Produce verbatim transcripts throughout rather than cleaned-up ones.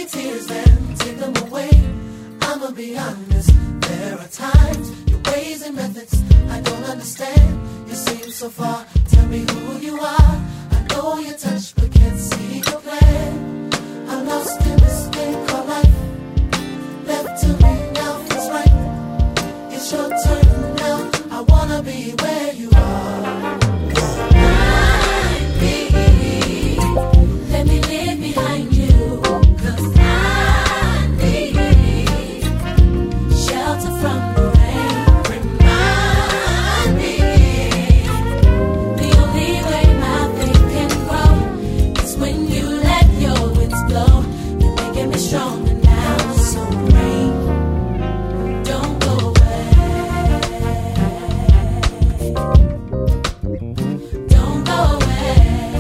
tears and take them away. I'ma be honest, there are times your ways and methods I don't understand. You seem so far, tell me who you are. I know you touch but can't see your plan. I'm lost in this game called life. Left to me now feels right. It's your turn now, I wanna be where you are. Let me live behind you, 'cause I need shelter from the rain. Remind me, the only way my faith can grow is when you let your winds blow. You're making me stronger now, so rain, don't go away. Don't go away.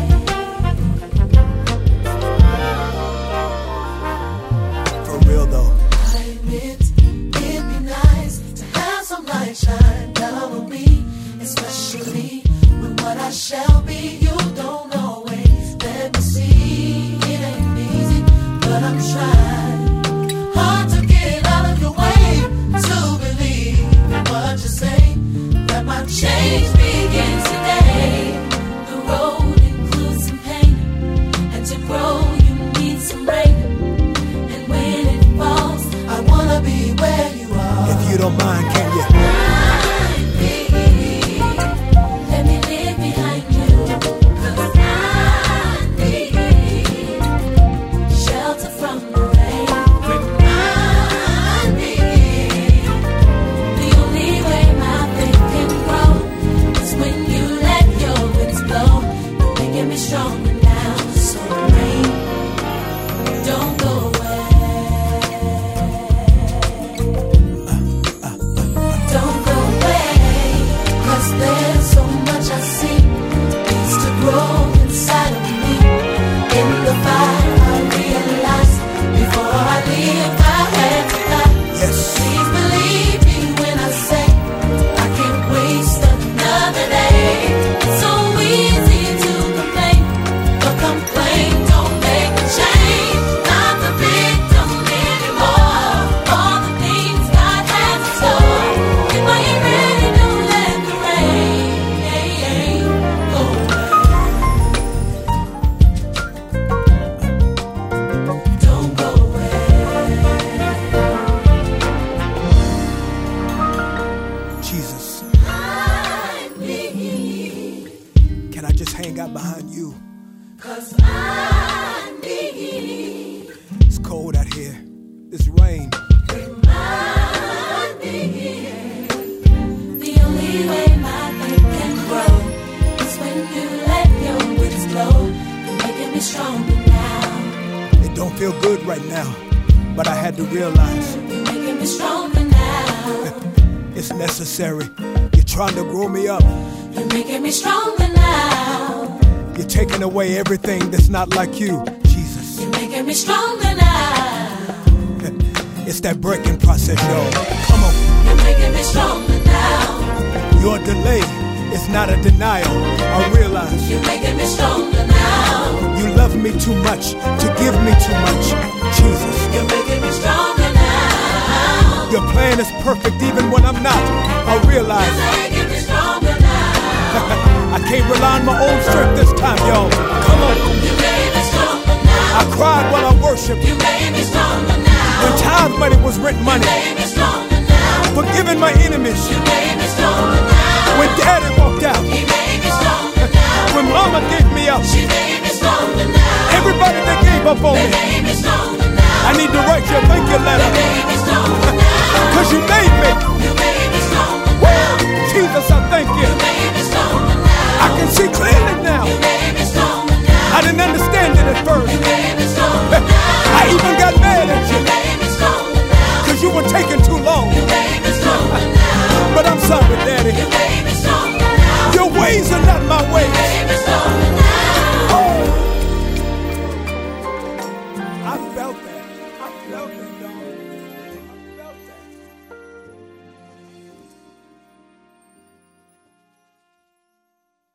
For real though. I admit it'd be nice to have some light shine down on me, especially when what I shall be you don't always let me see. It ain't easy, but I'm trying hard to get out of your way, to believe in what you say, that my change begins today. The road includes some pain, and to grow you need some rain. And when it falls, I wanna be where you are. If you don't mind, can you? Remind me, let me live behind you, 'cause I need shelter from the rain. Remind me, the only way my faith can grow is when you let your winds blow. You're making me stronger now, so rain, don't go away. Don't go away, 'cause there's so much I see needs to grow inside of me. In the fire I realize before I leave I had to die. Yes. Please believe me when I say I can't waste another day. It's so easy to complain, but complain don't make a change. Not the victim anymore. All the things God has in store. If I ain't ready, don't let the rain go away. Don't go away. Jesus, I need, can I just hang out behind you? 'cause I need. It's cold out here. It's rain. Remind me, the only way my faith can grow is when you let your winds blow. You're making me stronger now. It don't feel good right now, but I had to realize You're making me stronger now. it's necessary. You're trying to grow me up. You're making me stronger now. You're taking away everything that's not like you, Jesus. You're making me stronger now. It's that breaking process, y'all. Come on. You're making me stronger now. Your delay is not a denial. I realize You're making me stronger now. you love me too much to give me too much, Jesus. You're making me stronger now. Your plan is perfect even when I'm not. I realize You're making me stronger now. I can't rely on my own strength this time, y'all. Come on. You made me stronger now. I cried while I worshiped. You made me stronger now. When tithe money was rent money. You made me stronger now. Forgiving my enemies. You made me stronger now. When daddy walked out. He made me stronger now. When mama gave me up. She made me stronger now. Everybody that gave up on They me. made me stronger now. I need to write you a thank you You letter. made me stronger now. Cause you made me. You made me stronger Woo! now. Jesus, I thank you. You made me stronger now. I can see clearly now. You made me stronger now. I didn't understand it at first. You made me stronger now. I even got mad at You you. made me stronger now. Cause you were taking too long. You made me stronger now. But I'm sorry, Daddy. You made me stronger now. Your ways are not my You ways. made me stronger now. Oh. I felt that. I felt that, dog.